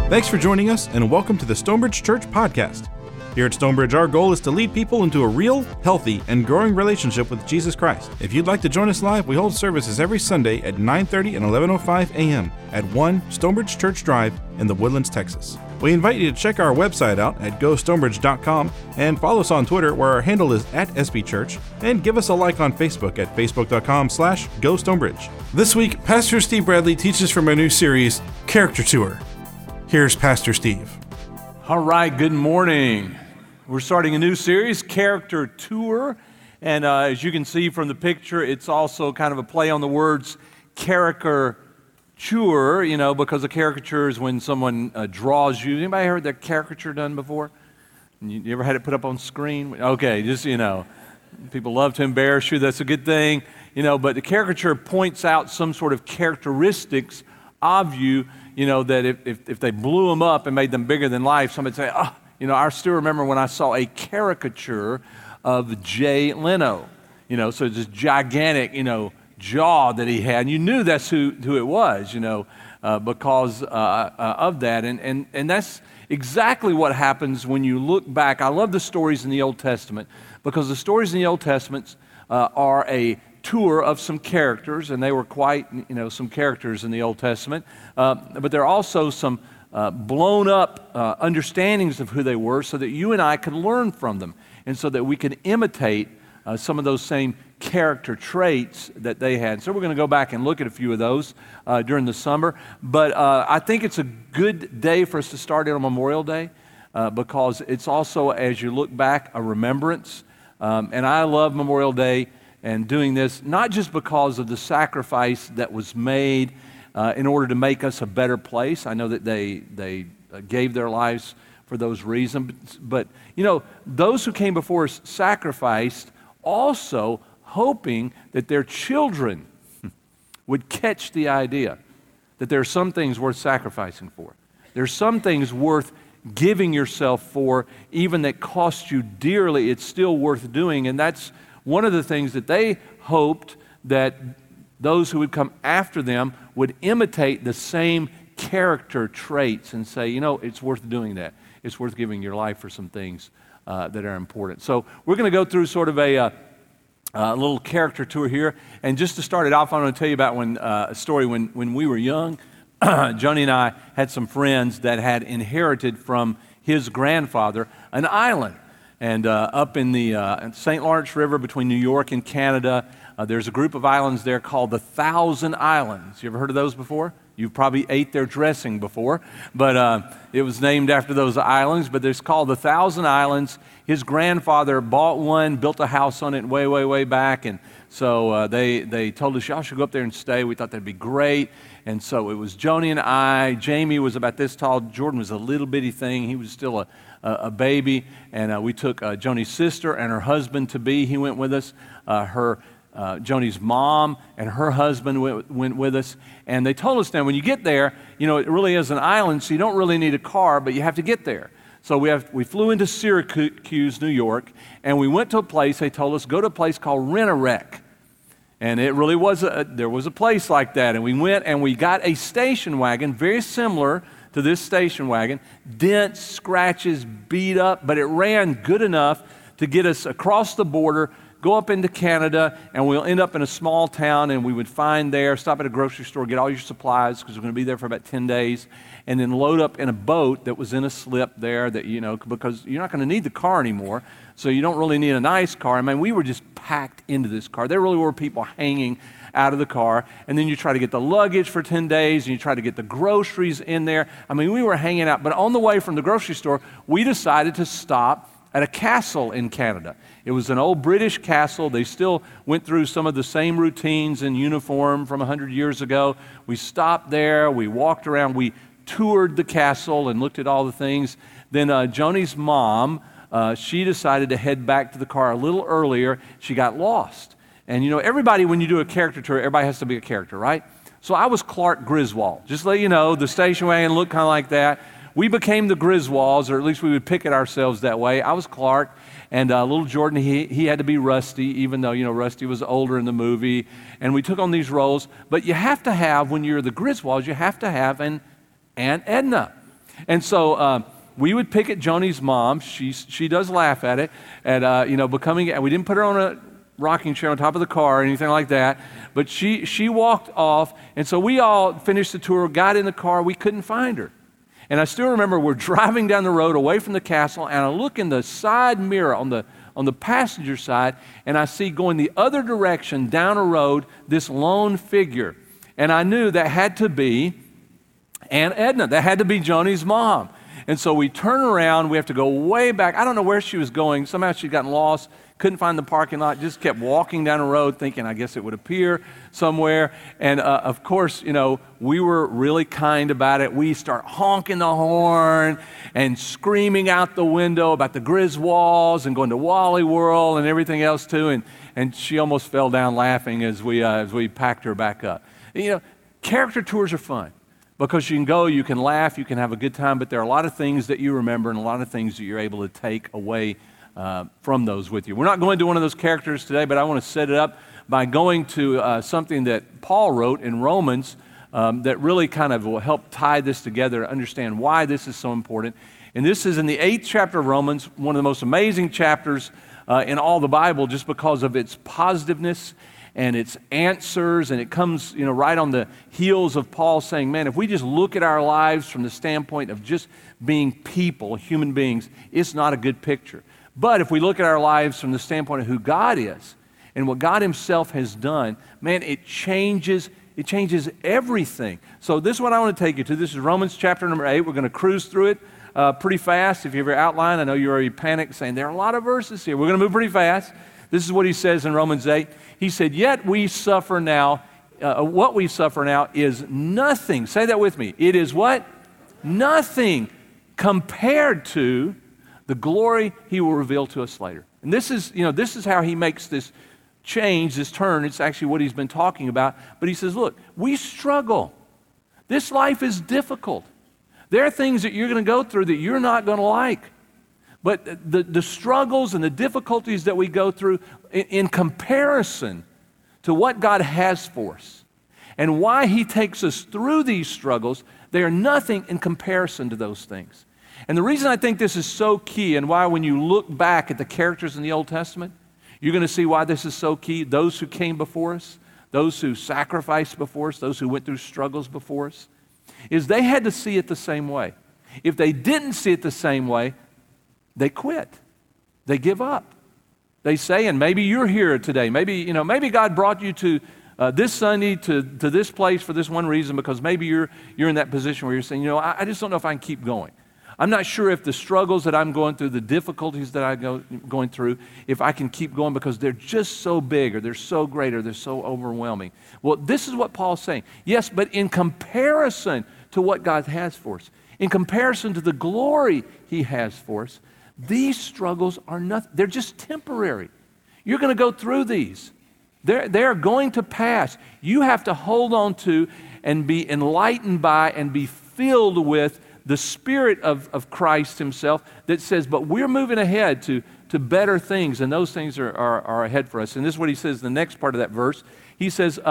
Thanks for joining us, and welcome to the Stonebridge Church Podcast. Here at Stonebridge, our goal is to lead people into a real, healthy, and growing relationship with Jesus Christ. If you'd like to join us live, we hold services every Sunday at 9:30 and 11:05 a.m. at 1 Stonebridge Church Drive in the Woodlands, Texas. We invite you to check our website out at gostonebridge.com and follow us on Twitter, where our handle is @SBChurch, and give us a like on Facebook at facebook.com/gostonebridge. This week, Pastor Steve Bradley teaches from our new series, Character Tour. Here's Pastor Steve. All right, good morning. We're starting a new series, Character Tour, and as you can see from the picture, it's also kind of a play on the words caricature, because a caricature is when someone draws you. Anybody heard that caricature done before? You ever had it put up on screen? Okay, people love to embarrass you, that's a good thing, but the caricature points out some sort of characteristics of you, that if they blew them up and made them bigger than life, somebody'd say, I still remember when I saw a caricature of Jay Leno, so this gigantic, jaw that he had, and you knew that's who it was, because of that, and that's exactly what happens when you look back. I love the stories in the Old Testament, because the stories in the Old Testament are a tour of some characters, and they were quite, some characters in the Old Testament, but there are also some blown up understandings of who they were, so that you and I could learn from them, and so that we could imitate some of those same character traits that they had. So we're going to go back and look at a few of those during the summer, but I think it's a good day for us to start it on Memorial Day, because it's also, as you look back, a remembrance, and I love Memorial Day and doing this, not just because of the sacrifice that was made in order to make us a better place. I know that they gave their lives for those reasons, but those who came before us sacrificed, also hoping that their children would catch the idea that there are some things worth sacrificing for. There's some things worth giving yourself for, even that cost you dearly. It's still worth doing, and that's one of the things that they hoped that those who would come after them would imitate the same character traits and say, it's worth doing that. It's worth giving your life for some things that are important. So we're going to go through sort of a little character tour here. And just to start it off, I'm going to tell you about a story when we were young. Joni and I had some friends that had inherited from his grandfather an island. And up in the St. Lawrence River between New York and Canada, there's a group of islands there called the Thousand Islands. You ever heard of those before? You've probably ate their dressing before, but it was named after those islands, but it's called the Thousand Islands. His grandfather bought one, built a house on it way, way, way back, and so they told us, y'all should go up there and stay. We thought that'd be great, and so it was Joni and I. Jamie was about this tall. Jordan was a little bitty thing. He was still a baby, and we took Joni's sister and her husband-to-be. He went with us. Joni's mom and her husband went with us, and they told us, now when you get there, it really is an island, so you don't really need a car, but you have to get there. So we flew into Syracuse, New York, and we went to a place. They told us, go to a place called Rent-A-Wreck, and it really was there was a place like that, and we went and we got a station wagon very similar to this station wagon, dents, scratches, beat up, but it ran good enough to get us across the border, go up into Canada, and we'll end up in a small town, and we would stop at a grocery store, get all your supplies, because we're going to be there for about 10 days, and then load up in a boat that was in a slip there that, because you're not going to need the car anymore, so you don't really need a nice car. I mean, we were just packed into this car. There really were people hanging out of the car, and then you try to get the luggage for 10 days, and you try to get the groceries in there. I mean, we were hanging out, but on the way from the grocery store, we decided to stop at a castle in Canada. It was an old British castle. They still went through some of the same routines in uniform from 100 years ago. We stopped there, we walked around, we toured the castle and looked at all the things. Then Joni's mom, she decided to head back to the car a little earlier. She got lost. And everybody, when you do a character tour, everybody has to be a character, right? So I was Clark Griswold. Just to let you know, the station wagon looked kind of like that. We became the Griswolds, or at least we would pick at ourselves that way. I was Clark, and little Jordan, he had to be Rusty, even though, Rusty was older in the movie. And we took on these roles. But you have to have, when you're the Griswolds, you have to have an Aunt Edna. And so we would pick at Joni's mom. She does laugh at it, and we didn't put her on a rocking chair on top of the car or anything like that, but she walked off, and so we all finished the tour, got in the car, we couldn't find her. And I still remember we're driving down the road away from the castle, and I look in the side mirror on the passenger side, and I see going the other direction down a road this lone figure. And I knew that had to be Aunt Edna. That had to be Joni's mom. And so we turn around, we have to go way back. I don't know where she was going. Somehow she'd gotten lost, couldn't find the parking lot, just kept walking down the road thinking, I guess it would appear somewhere. And of course, we were really kind about it. We start honking the horn and screaming out the window about the Griswolds and going to Wally World and everything else too. And she almost fell down laughing as we packed her back up. Character tours are fun. Because you can go, you can laugh, you can have a good time, but there are a lot of things that you remember and a lot of things that you're able to take away from those with you. We're not going to one of those characters today, but I want to set it up by going to something that Paul wrote in Romans that really kind of will help tie this together, understand why this is so important. And this is in the 8th chapter of Romans, one of the most amazing chapters in all the Bible just because of its positiveness and its answers, and it comes, right on the heels of Paul saying, man, if we just look at our lives from the standpoint of just being people, human beings, it's not a good picture. But if we look at our lives from the standpoint of who God is and what God himself has done, man, it changes everything. So this is what I want to take you to. This is Romans chapter number 8. We're going to cruise through it pretty fast. If you have your outline, I know you already panicked saying there are a lot of verses here. We're going to move pretty fast. This is what he says in Romans 8. He said, yet we suffer now, what we suffer now is nothing. Say that with me. It is what? Nothing compared to the glory he will reveal to us later. And this is how he makes this change, this turn. It's actually what he's been talking about. But he says, look, we struggle. This life is difficult. There are things that you're going to go through that you're not going to like. But the struggles and the difficulties that we go through in comparison to what God has for us and why he takes us through these struggles, they are nothing in comparison to those things. And the reason I think this is so key and why when you look back at the characters in the Old Testament, you're going to see why this is so key. Those who came before us, those who sacrificed before us, those who went through struggles before us, is they had to see it the same way. If they didn't see it the same way, they quit. They give up. They say, and maybe you're here today. Maybe God brought you to this Sunday to this place for this one reason, because maybe you're in that position where you're saying, I just don't know if I can keep going. I'm not sure if the struggles that I'm going through, the difficulties that I'm going through, if I can keep going because they're just so big or they're so great or they're so overwhelming. Well, this is what Paul's saying. Yes, but in comparison to what God has for us, in comparison to the glory he has for us, these struggles are nothing. They're just temporary. You're going to go through these. They're going to pass. You have to hold on to and be enlightened by and be filled with the Spirit of Christ himself that says, but we're moving ahead to better things, and those things are ahead for us. And this is what he says in the next part of that verse. He says,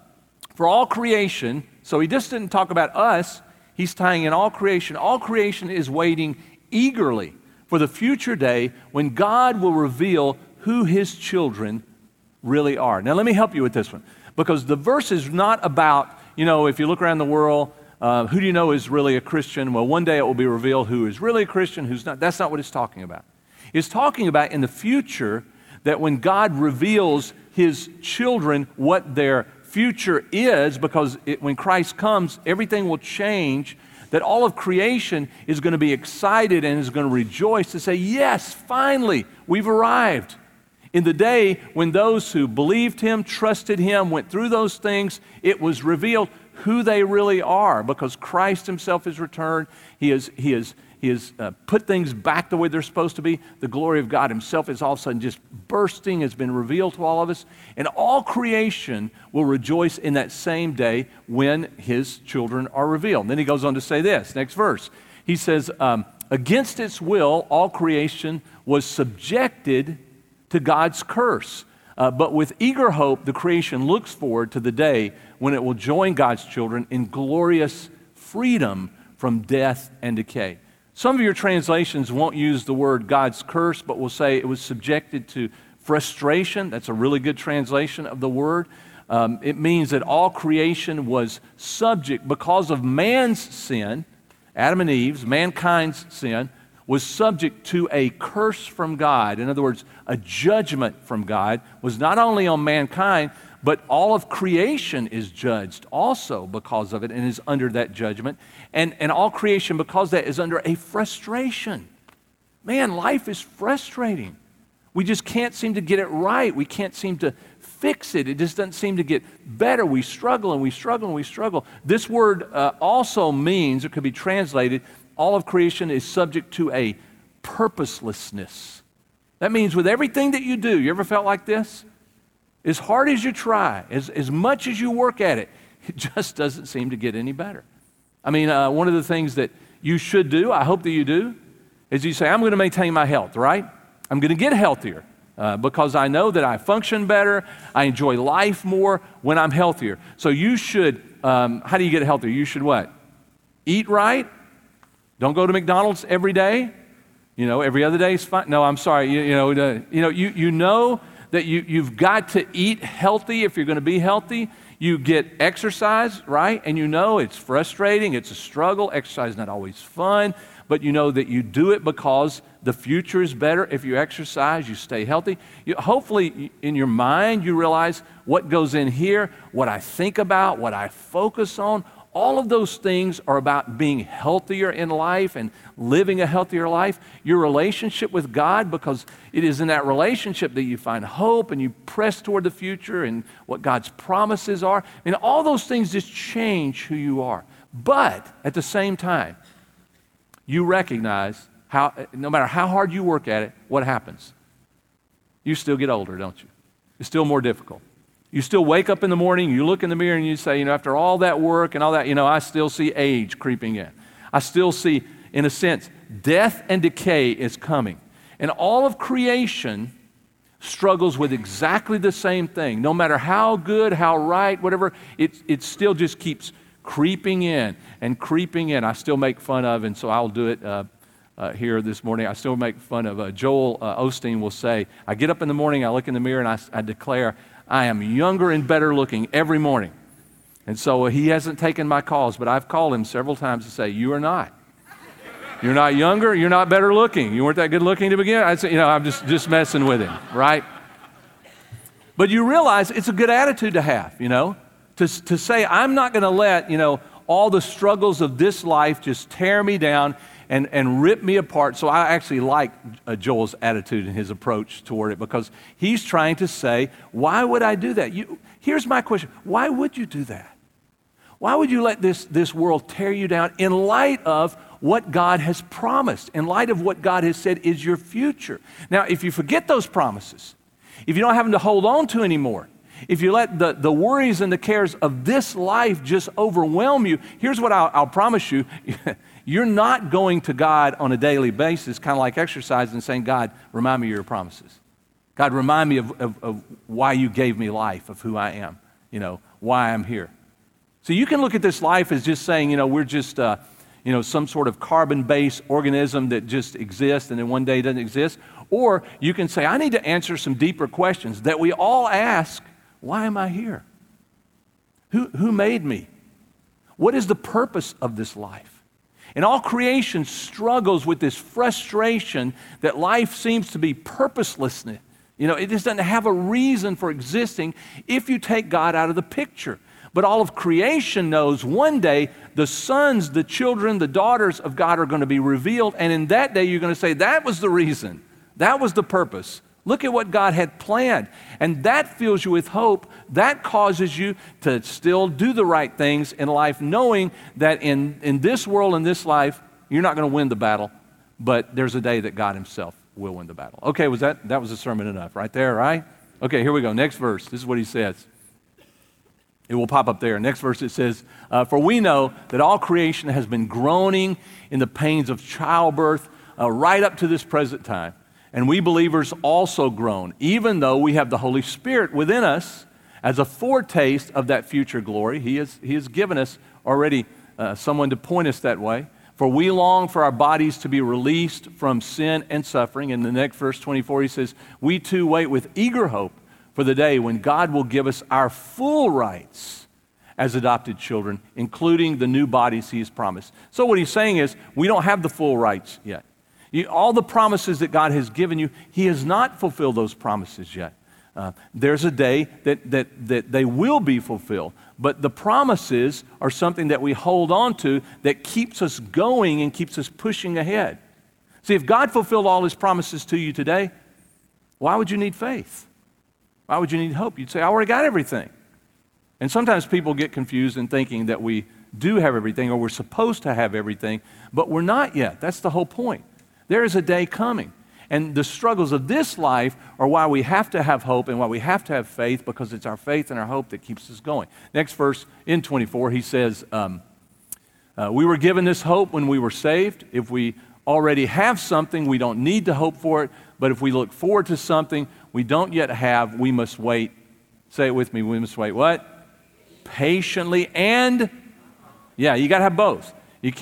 for all creation, so he just didn't talk about us, he's tying in all creation. All creation is waiting eagerly for the future day when God will reveal who his children really are. Now, let me help you with this one, because the verse is not about, if you look around the world, who do you know is really a Christian? Well, one day it will be revealed who is really a Christian, who's not. That's not what it's talking about. It's talking about in the future that when God reveals his children what their future is, because when Christ comes, everything will change, that all of creation is going to be excited and is going to rejoice to say, yes, finally, we've arrived. In the day when those who believed him, trusted him, went through those things, it was revealed who they really are, because Christ himself has returned. He has put things back the way they're supposed to be. The glory of God himself is all of a sudden just bursting, has been revealed to all of us. And all creation will rejoice in that same day when his children are revealed. And then he goes on to say this, next verse. He says, against its will, all creation was subjected to God's curse. But with eager hope, the creation looks forward to the day when it will join God's children in glorious freedom from death and decay. Some of your translations won't use the word God's curse, but will say it was subjected to frustration. That's a really good translation of the word. It means that all creation was subject, because of man's sin, Adam and Eve's, mankind's sin, was subject to a curse from God. In other words, a judgment from God was not only on mankind, but all of creation is judged also because of it and is under that judgment. And all creation, because of that, is under a frustration. Man, life is frustrating. We just can't seem to get it right. We can't seem to fix it. It just doesn't seem to get better. We struggle and we struggle and we struggle. This word also means, it could be translated, all of creation is subject to a purposelessness. That means with everything that you do, you ever felt like this? As hard as you try, as much as you work at it, it just doesn't seem to get any better. I mean, one of the things that you should do, I hope that you do, is you say, I'm going to maintain my health, right? I'm going to get healthier because I know that I function better, I enjoy life more when I'm healthier. So you should, how do you get healthier? You should what? Eat right. Don't go to McDonald's every day. You know, every other day is fine. No, I'm sorry. You know that you've got to eat healthy if you're going to be healthy. You get exercise, right? And you know it's frustrating, it's a struggle. Exercise is not always fun, but you know that you do it because the future is better if you exercise, you stay healthy. Hopefully in your mind you realize what goes in here, what I think about, what I focus on. All of those things are about being healthier in life and living a healthier life. Your relationship with God, because it is in that relationship that you find hope and you press toward the future and what God's promises are. I mean, all those things just change who you are. But at the same time, you recognize how, no matter how hard you work at it, what happens? You still get older, don't you? It's still more difficult. You still wake up in the morning, you look in the mirror and you say, after all that work and all that, I still see age creeping in. I still see, in a sense, death and decay is coming. And all of creation struggles with exactly the same thing. No matter how good, how right, whatever, it still just keeps creeping in and creeping in. I still make fun of, and so I'll do it here this morning, I still make fun of, Joel Osteen will say, I get up in the morning, I look in the mirror, and I declare, I am younger and better looking every morning. And so he hasn't taken my calls, but I've called him several times to say, you are not. You're not younger, you're not better looking. You weren't that good looking to begin. I'd say, I'm just messing with him, right? But you realize it's a good attitude to have, to say, I'm not going to let, all the struggles of this life just tear me down and rip me apart. So I actually like Joel's attitude and his approach toward it, because he's trying to say, why would I do that? Here's my question. Why would you do that? Why would you let this world tear you down in light of what God has promised, in light of what God has said is your future? Now, if you forget those promises, if you don't have them to hold on to anymore, if you let the worries and the cares of this life just overwhelm you, here's what I'll promise you. You're not going to God on a daily basis, kind of like exercise, and saying, God, remind me of your promises. God, remind me of why you gave me life, of who I am, why I'm here. So you can look at this life as just saying, we're just, some sort of carbon-based organism that just exists and then one day doesn't exist. Or you can say, I need to answer some deeper questions that we all ask. Why am I here? Who made me? What is the purpose of this life? And all creation struggles with this frustration that life seems to be purposeless. It just doesn't have a reason for existing if you take God out of the picture. But all of creation knows one day the sons, the children, the daughters of God are going to be revealed. And in that day, you're going to say, that was the reason. That was the purpose. Look at what God had planned. And that fills you with hope. That causes you to still do the right things in life, knowing that in this world, in this life, you're not going to win the battle, but there's a day that God himself will win the battle. Okay, that was a sermon enough right there, right? Okay, here we go. Next verse. This is what he says. It will pop up there. Next verse it says, for we know that all creation has been groaning in the pains of childbirth right up to this present time. And we believers also groan, even though we have the Holy Spirit within us as a foretaste of that future glory. He has given us already someone to point us that way. For we long for our bodies to be released from sin and suffering. In the next verse 24, he says, we too wait with eager hope for the day when God will give us our full rights as adopted children, including the new bodies he has promised. So what he's saying is, we don't have the full rights yet. All the promises that God has given you, he has not fulfilled those promises yet. There's a day that they will be fulfilled. But the promises are something that we hold on to that keeps us going and keeps us pushing ahead. See, if God fulfilled all his promises to you today, why would you need faith? Why would you need hope? You'd say, I already got everything. And sometimes people get confused in thinking that we do have everything or we're supposed to have everything, but we're not yet. That's the whole point. There is a day coming. And the struggles of this life are why we have to have hope and why we have to have faith, because it's our faith and our hope that keeps us going. Next verse in 24, he says, we were given this hope when we were saved. If we already have something, we don't need to hope for it. But if we look forward to something we don't yet have, we must wait. Say it with me. We must wait what? Patiently and, yeah, you got to have both.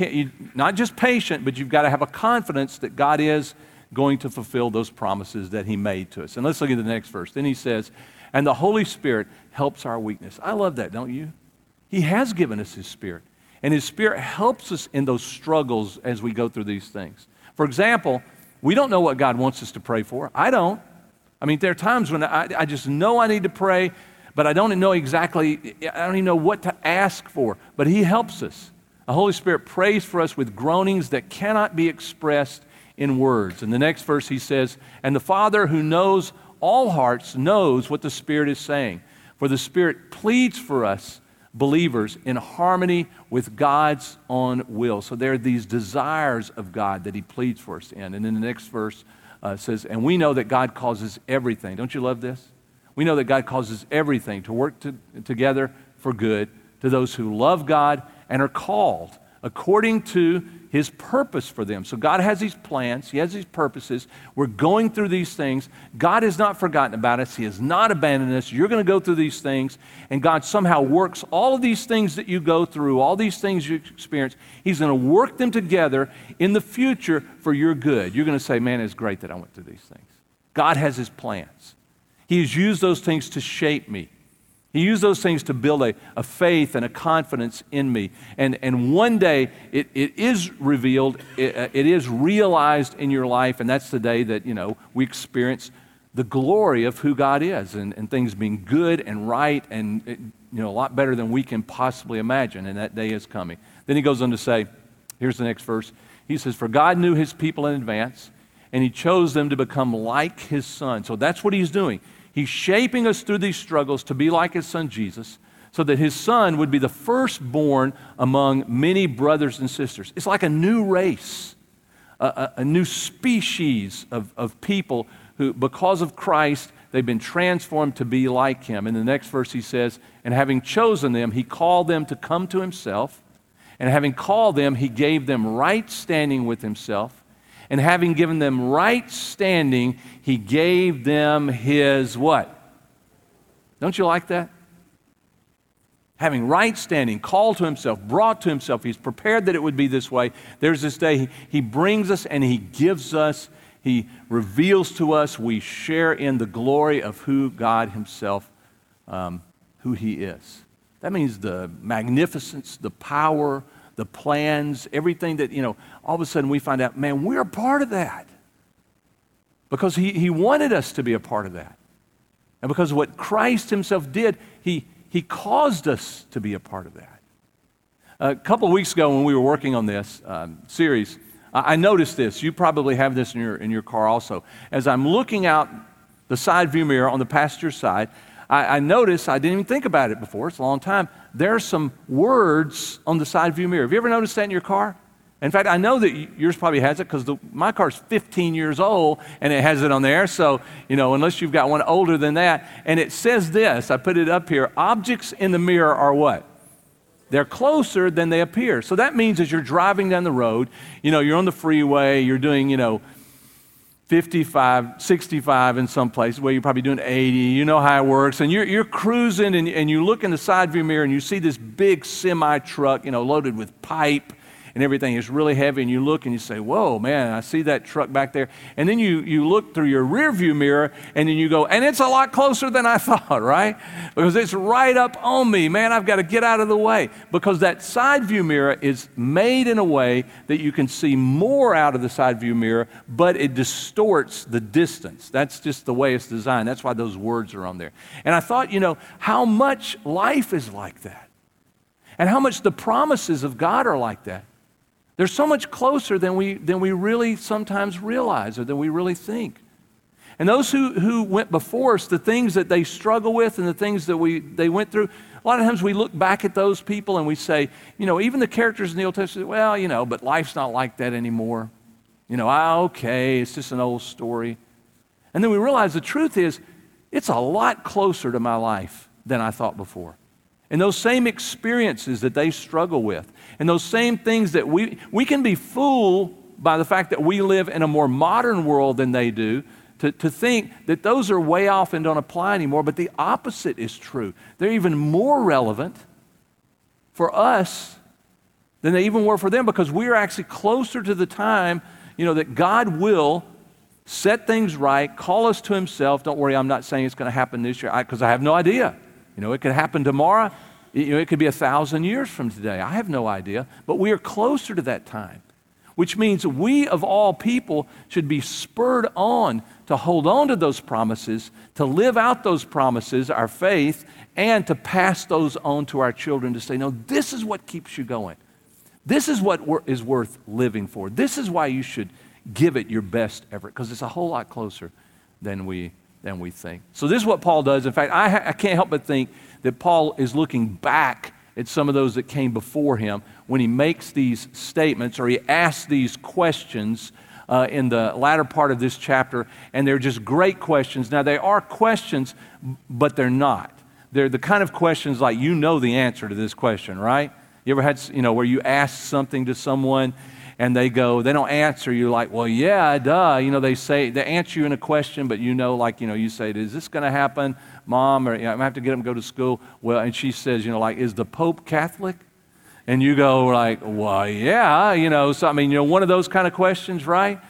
Not just patient, but you've got to have a confidence that God is going to fulfill those promises that he made to us. And let's look at the next verse. Then he says, and the Holy Spirit helps our weakness. I love that, don't you? He has given us his Spirit. And his Spirit helps us in those struggles as we go through these things. For example, we don't know what God wants us to pray for. I don't. I mean, there are times when I just know I need to pray, but I don't know exactly, I don't even know what to ask for. But he helps us. The Holy Spirit prays for us with groanings that cannot be expressed in words. In the next verse he says, and the Father who knows all hearts knows what the Spirit is saying. For the Spirit pleads for us, believers, in harmony with God's own will. So there are these desires of God that he pleads for us in. And then the next verse says, and we know that God causes everything. Don't you love this? We know that God causes everything to work together for good to those who love God and are called according to his purpose for them. So God has these plans. He has these purposes. We're going through these things. God has not forgotten about us. He has not abandoned us. You're going to go through these things, and God somehow works all of these things that you go through, all these things you experience. He's going to work them together in the future for your good. You're going to say, man, it's great that I went through these things. God has his plans. He has used those things to shape me. He used those things to build a faith and a confidence in me. And one day it is revealed, it is realized in your life, and that's the day that, we experience the glory of who God is and things being good and right and, a lot better than we can possibly imagine, and that day is coming. Then he goes on to say, here's the next verse. He says, for God knew his people in advance, and he chose them to become like his Son. So that's what he's doing. He's shaping us through these struggles to be like his Son Jesus, so that his Son would be the firstborn among many brothers and sisters. It's like a new race, a new species of people who, because of Christ, they've been transformed to be like him. In the next verse he says, and having chosen them, he called them to come to himself, and having called them, he gave them right standing with himself. And having given them right standing, he gave them his what? Don't you like that? Having right standing, called to himself, brought to himself, he's prepared that it would be this way. There's this day he brings us and he gives us, he reveals to us, we share in the glory of who God himself, who he is. That means the magnificence, the power, the plans, everything that, all of a sudden we find out, man, we're a part of that. Because he wanted us to be a part of that. And because of what Christ himself did, he caused us to be a part of that. A couple of weeks ago when we were working on this series, I noticed this. You probably have this in your car also. As I'm looking out the side view mirror on the passenger side, I noticed, I didn't even think about it before, it's a long time, there are some words on the side view mirror. Have you ever noticed that in your car? In fact, I know that yours probably has it because my car's 15 years old and it has it on there. So, unless you've got one older than that. And it says this, I put it up here, objects in the mirror are what? They're closer than they appear. So that means as you're driving down the road, you're on the freeway, you're doing, 55, 65 in some places where you're probably doing 80. You know how it works. And you're cruising and you look in the side view mirror and you see this big semi truck, loaded with pipe and everything. It's really heavy, and you look and you say, whoa, man, I see that truck back there. And then you look through your rear view mirror and then you go, and it's a lot closer than I thought, right? Because it's right up on me. Man, I've got to get out of the way. Because that side view mirror is made in a way that you can see more out of the side view mirror, but it distorts the distance. That's just the way it's designed. That's why those words are on there. And I thought, how much life is like that. And how much the promises of God are like that. They're so much closer than we really sometimes realize or than we really think. And those who went before us, the things that they struggle with and the things that they went through, a lot of times we look back at those people and we say, even the characters in the Old Testament, well, but life's not like that anymore. Okay, it's just an old story. And then we realize the truth is, it's a lot closer to my life than I thought before. And those same experiences that they struggle with, and those same things that we can be fooled by the fact that we live in a more modern world than they do, to think that those are way off and don't apply anymore, but the opposite is true. They're even more relevant for us than they even were for them, because we are actually closer to the time, that God will set things right, call us to himself. Don't worry, I'm not saying it's going to happen this year, because I have no idea. It could happen tomorrow. It could be 1,000 years from today. I have no idea. But we are closer to that time, which means we of all people should be spurred on to hold on to those promises, to live out those promises, our faith, and to pass those on to our children to say, no, this is what keeps you going. This is what is worth living for. This is why you should give it your best effort, because it's a whole lot closer than we think. So this is what Paul does. In fact, I can't help but think that Paul is looking back at some of those that came before him when he makes these statements, or he asks these questions in the latter part of this chapter, and they're just great questions. Now, they are questions, but they're not. They're the kind of questions like, the answer to this question, right? You ever had, where you ask something to someone and they don't answer you like, well, yeah, duh. They answer you in a question, but you say, is this going to happen, Mom? Or I'm going to have to get them to go to school. Well, and she says, is the Pope Catholic? And you go like, well, yeah, so one of those kind of questions, right?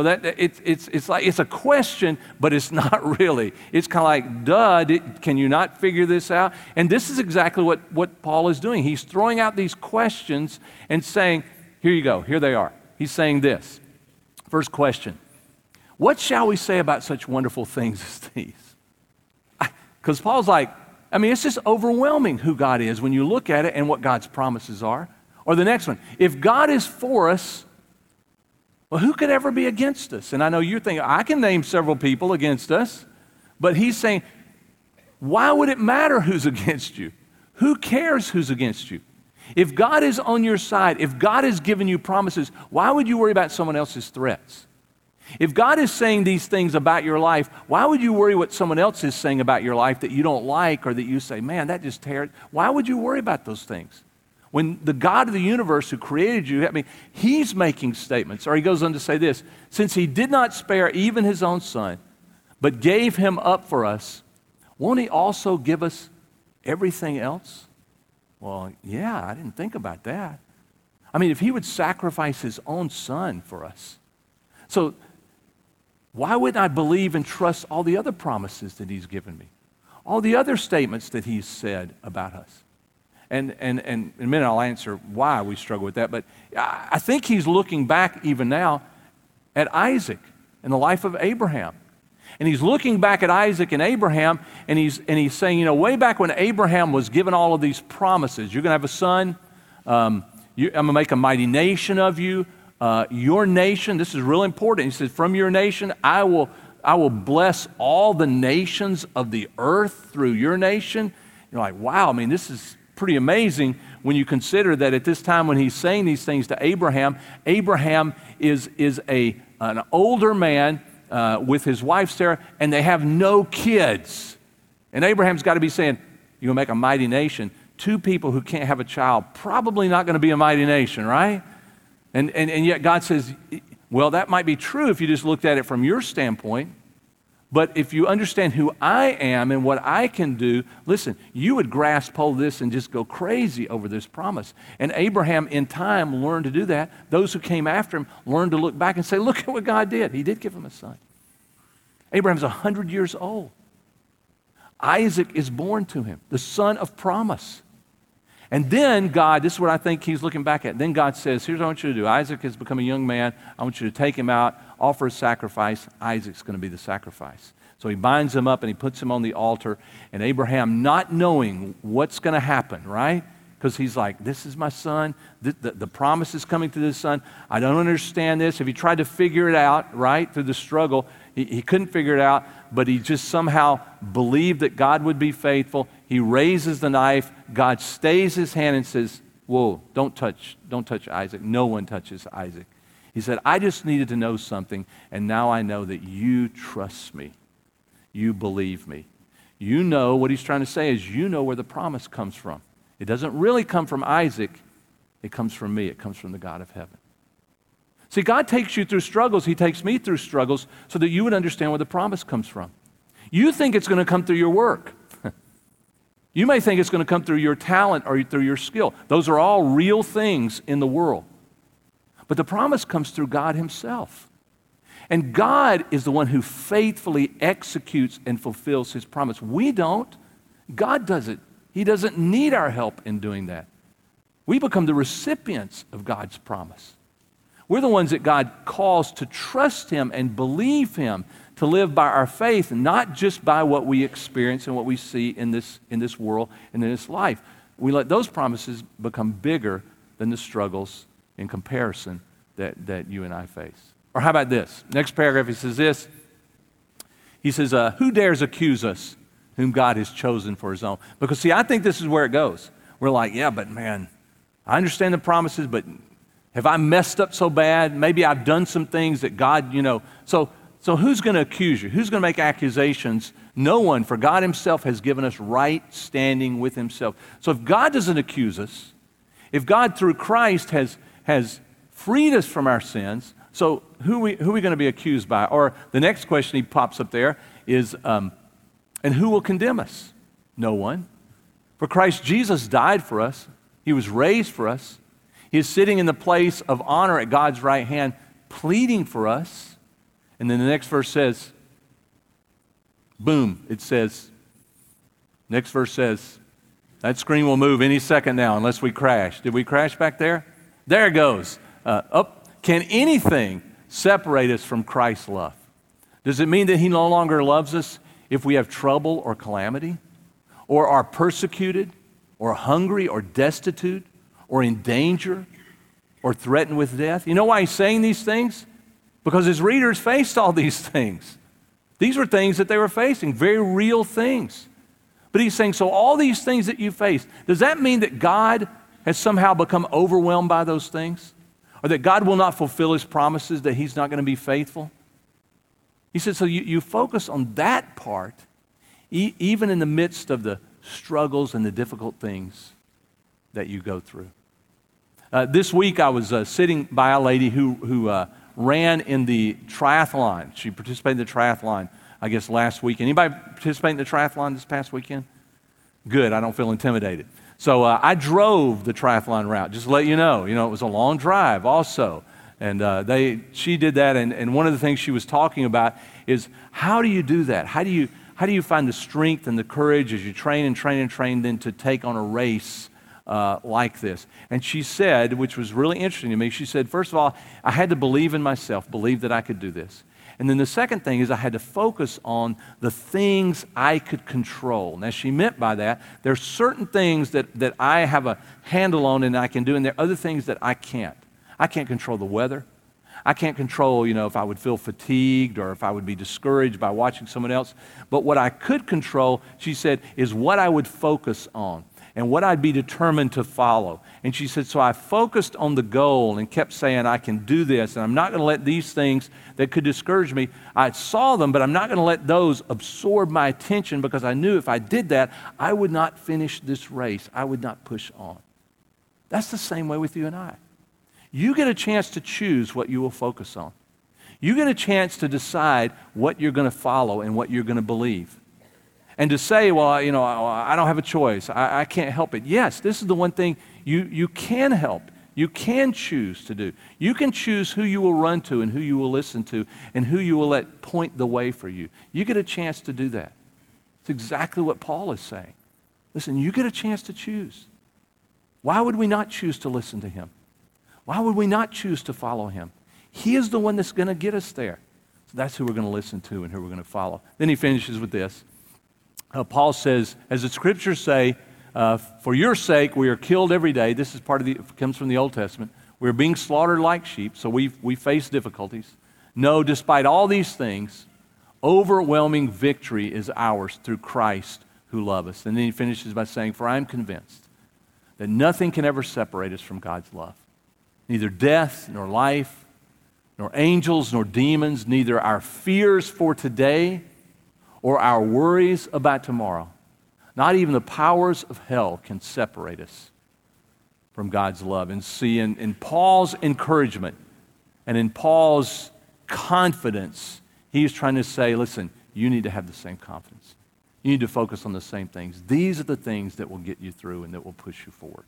It's like, it's a question, but it's not really. It's kind of like, duh, can you not figure this out? And this is exactly what Paul is doing. He's throwing out these questions and saying, here you go, here they are. He's saying this. First question, what shall we say about such wonderful things as these? Because Paul's like, it's just overwhelming who God is when you look at it and what God's promises are. Or the next one, if God is for us, well, who could ever be against us? And I know you're thinking, I can name several people against us, but he's saying, why would it matter who's against you? Who cares who's against you? If God is on your side, if God has given you promises, why would you worry about someone else's threats? If God is saying these things about your life, why would you worry what someone else is saying about your life that you don't like, or that you say, man, that just tears? Why would you worry about those things? When the God of the universe who created you, he's making statements. Or he goes on to say this, since he did not spare even his own son, but gave him up for us, won't he also give us everything else? Well, yeah, I didn't think about that. If he would sacrifice his own son for us. So why wouldn't I believe and trust all the other promises that he's given me? All the other statements that he's said about us? And in a minute I'll answer why we struggle with that. But I think he's looking back even now at Isaac and the life of Abraham. And he's looking back at Isaac and Abraham, and he's saying, way back when Abraham was given all of these promises, you're going to have a son, I'm going to make a mighty nation of you, your nation, this is real important. He says, from your nation, I will bless all the nations of the earth through your nation. You're like, wow, this is pretty amazing when you consider that at this time when he's saying these things to Abraham, Abraham is an older man, with his wife Sarah, and they have no kids. And Abraham's got to be saying, you're going to make a mighty nation. Two people who can't have a child, probably not going to be a mighty nation, right? And yet God says, Well, that might be true if you just looked at it from your standpoint. But if you understand who I am and what I can do, listen, you would grasp hold of this and just go crazy over this promise. And Abraham, in time, learned to do that. Those who came after him learned to look back and say, look at what God did. He did give him a son. Abraham's 100 years old. Isaac is born to him, the son of promise. And then God, this is what I think he's looking back at. Then God says, here's what I want you to do. Isaac has become a young man. I want you to take him out, offer a sacrifice. Isaac's going to be the sacrifice. So he binds him up and he puts him on the altar. And Abraham, not knowing what's going to happen, right? Because he's like, this is my son. The promise is coming to this son. I don't understand this. If he tried to figure it out, right, through the struggle, he couldn't figure it out, but he just somehow believed that God would be faithful. He raises the knife. God stays his hand and says, whoa, don't touch Isaac. No one touches Isaac. He said, I just needed to know something, and now I know that you trust me. You believe me. You know, what he's trying to say is you know where the promise comes from. It doesn't really come from Isaac. It comes from me. It comes from the God of heaven. See, God takes you through struggles. He takes me through struggles so that you would understand where the promise comes from. You think it's going to come through your work. You may think it's going to come through your talent or through your skill. Those are all real things in the world. But the promise comes through God himself. And God is the one who faithfully executes and fulfills his promise. We don't. God does it. He doesn't need our help in doing that. We become the recipients of God's promise. We're the ones that God calls to trust him and believe him, to live by our faith, not just by what we experience and what we see in this world and in this life. We let those promises become bigger than the struggles in comparison that you and I face. Or how about this? Next paragraph, he says this. He says, who dares accuse us whom God has chosen for his own? Because see, I think this is where it goes. We're like, yeah, but man, I understand the promises, but have I messed up so bad? Maybe I've done some things that God, So who's going to accuse you? Who's going to make accusations? No one, for God himself has given us right standing with himself. So if God doesn't accuse us, if God through Christ has freed us from our sins, so who are we going to be accused by? Or the next question he pops up there is, and who will condemn us? No one. For Christ Jesus died for us. He was raised for us. He is sitting in the place of honor at God's right hand, pleading for us. And then the next verse says, boom, it says, next verse says, that screen will move any second now unless we crash. Did we crash back there? There it goes. Can anything separate us from Christ's love? Does it mean that he no longer loves us if we have trouble or calamity, or are persecuted, or hungry, or destitute, or in danger, or threatened with death? You know why he's saying these things? Because his readers faced all these things. These were things that they were facing, very real things. But he's saying, so all these things that you face, does that mean that God has somehow become overwhelmed by those things? Or that God will not fulfill his promises, that he's not going to be faithful? He said, so you focus on that part, even in the midst of the struggles and the difficult things that you go through. This week I was sitting by a lady who ran in the triathlon. She participated in the triathlon, I guess, last weekend. Anybody participate in the triathlon this past weekend? Good, I don't feel intimidated. So I drove the triathlon route, just to let you know. It was a long drive also. And she did that, and one of the things she was talking about is, how do you do that? How do you find the strength and the courage as you train and train and train then to take on a race like this? And she said, which was really interesting to me, she said, first of all, I had to believe in myself, believe that I could do this. And then the second thing is I had to focus on the things I could control. Now, she meant by that, there are certain things that I have a handle on and I can do, and there are other things that I can't. I can't control the weather. I can't control, if I would feel fatigued or if I would be discouraged by watching someone else. But what I could control, she said, is what I would focus on and what I'd be determined to follow. And she said, so I focused on the goal and kept saying, I can do this, and I'm not going to let these things that could discourage me. I saw them, but I'm not going to let those absorb my attention, because I knew if I did that, I would not finish this race. I would not push on. That's the same way with you and I. You get a chance to choose what you will focus on. You get a chance to decide what you're going to follow and what you're going to believe. And to say, well, I don't have a choice. I can't help it. Yes, this is the one thing you can help. You can choose to do. You can choose who you will run to and who you will listen to and who you will let point the way for you. You get a chance to do that. It's exactly what Paul is saying. Listen, you get a chance to choose. Why would we not choose to listen to him? Why would we not choose to follow him? He is the one that's going to get us there. So that's who we're going to listen to and who we're going to follow. Then he finishes with this. Paul says, as the scriptures say, for your sake we are killed every day. This is comes from the Old Testament. We're being slaughtered like sheep, so we face difficulties. No, despite all these things, overwhelming victory is ours through Christ who loves us. And then he finishes by saying, for I am convinced that nothing can ever separate us from God's love. Neither death, nor life, nor angels, nor demons, neither our fears for today or our worries about tomorrow. Not even the powers of hell can separate us from God's love. And see, in Paul's encouragement and in Paul's confidence, he's trying to say, listen, you need to have the same confidence. You need to focus on the same things. These are the things that will get you through and that will push you forward.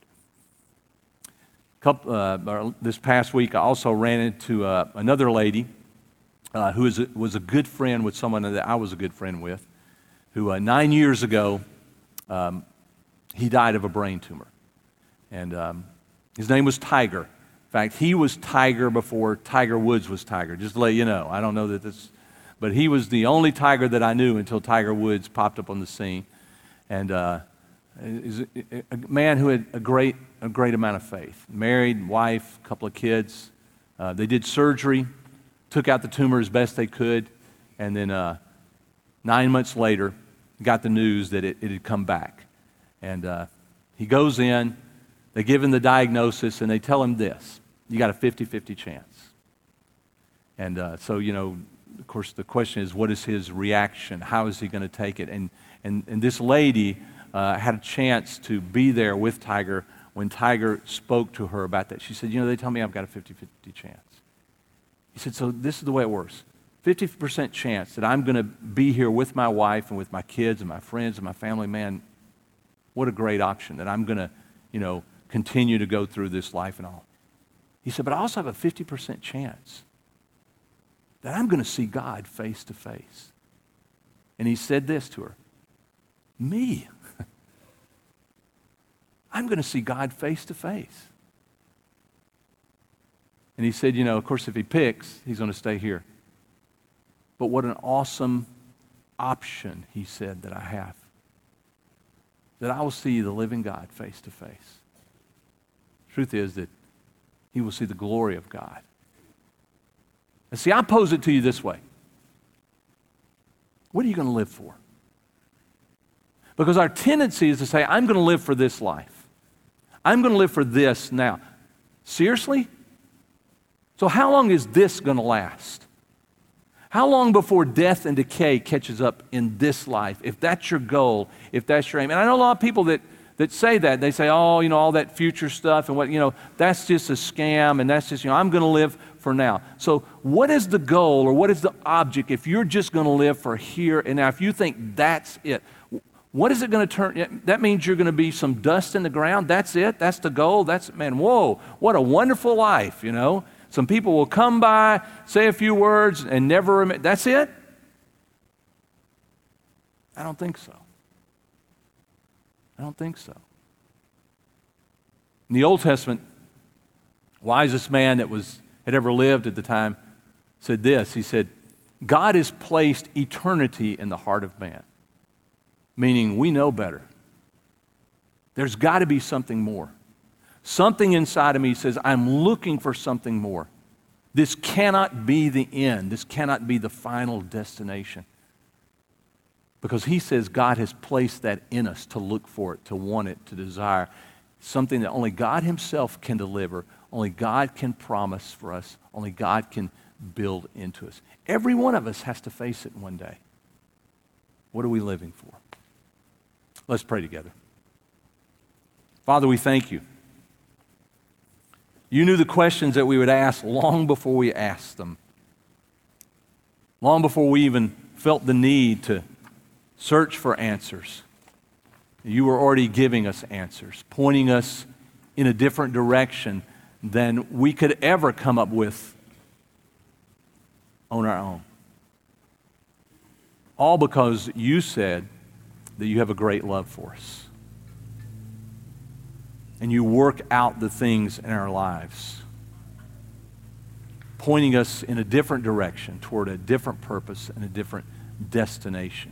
This past week, I also ran into another lady who was a good friend with someone that I was a good friend with, who 9 years ago, he died of a brain tumor. And his name was Tiger. In fact, he was Tiger before Tiger Woods was Tiger, just to let you know. I don't know that this, but he was the only Tiger that I knew until Tiger Woods popped up on the scene. And is a man who had a great amount of faith. Married, wife, couple of kids. They did surgery, took out the tumor as best they could, and then 9 months later, got the news that it had come back. And he goes in, they give him the diagnosis, and they tell him this: you got a 50-50 chance. And so, of course, the question is, what is his reaction? How is he going to take it? And this lady had a chance to be there with Tiger when Tiger spoke to her about that. She said, they tell me I've got a 50-50 chance. He said, so this is the way it works. 50% chance that I'm going to be here with my wife and with my kids and my friends and my family. Man, what a great option that I'm going to, continue to go through this life and all. He said, but I also have a 50% chance that I'm going to see God face to face. And he said this to her: me. I'm going to see God face to face. And he said, of course, if he picks, he's going to stay here. But what an awesome option, he said, that I have. That I will see the living God face to face. Truth is that he will see the glory of God. And see, I pose it to you this way. What are you going to live for? Because our tendency is to say, I'm going to live for this life. I'm going to live for this now. Seriously? So how long is this going to last? How long before death and decay catches up in this life? If that's your goal, if that's your aim. And I know a lot of people that say that. They say, all that future stuff and what, that's just a scam and that's just, I'm going to live for now. So what is the goal or what is the object if you're just going to live for here and now? If you think that's it, what is it going to turn? That means you're going to be some dust in the ground. That's it. That's the goal. Whoa, what a wonderful life, Some people will come by, say a few words, and never remember. That's it? I don't think so. I don't think so. In the Old Testament, wisest man that had ever lived at the time said this. He said, God has placed eternity in the heart of man, meaning we know better. There's got to be something more. Something inside of me says, I'm looking for something more. This cannot be the end. This cannot be the final destination. Because he says God has placed that in us to look for it, to want it, to desire. Something that only God himself can deliver, only God can promise for us, only God can build into us. Every one of us has to face it one day. What are we living for? Let's pray together. Father, we thank you. You knew the questions that we would ask long before we asked them. Long before we even felt the need to search for answers, you were already giving us answers, pointing us in a different direction than we could ever come up with on our own. All because you said that you have a great love for us. And you work out the things in our lives, pointing us in a different direction, toward a different purpose and a different destination.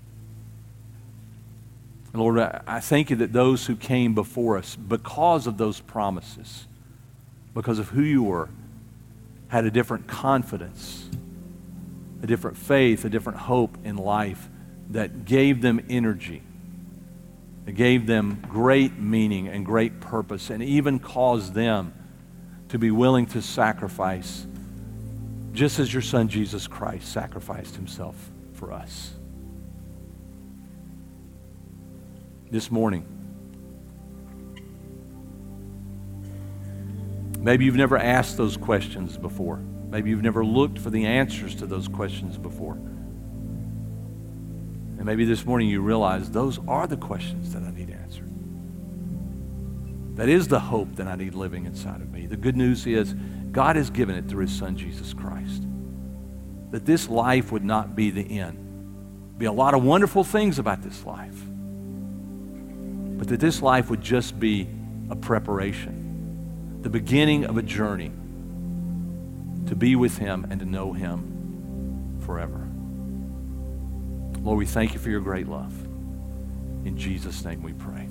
And Lord, I thank you that those who came before us, because of those promises, because of who you were, had a different confidence, a different faith, a different hope in life that gave them energy. It gave them great meaning and great purpose, and even caused them to be willing to sacrifice, just as your Son Jesus Christ sacrificed himself for us. This morning, maybe you've never asked those questions before. Maybe you've never looked for the answers to those questions before. And maybe this morning you realize those are the questions that I need answered. That is the hope that I need living inside of me. The good news is God has given it through his Son, Jesus Christ. That this life would not be the end. Be a lot of wonderful things about this life. But that this life would just be a preparation, the beginning of a journey to be with him and to know him forever. Lord, we thank you for your great love. In Jesus' name we pray.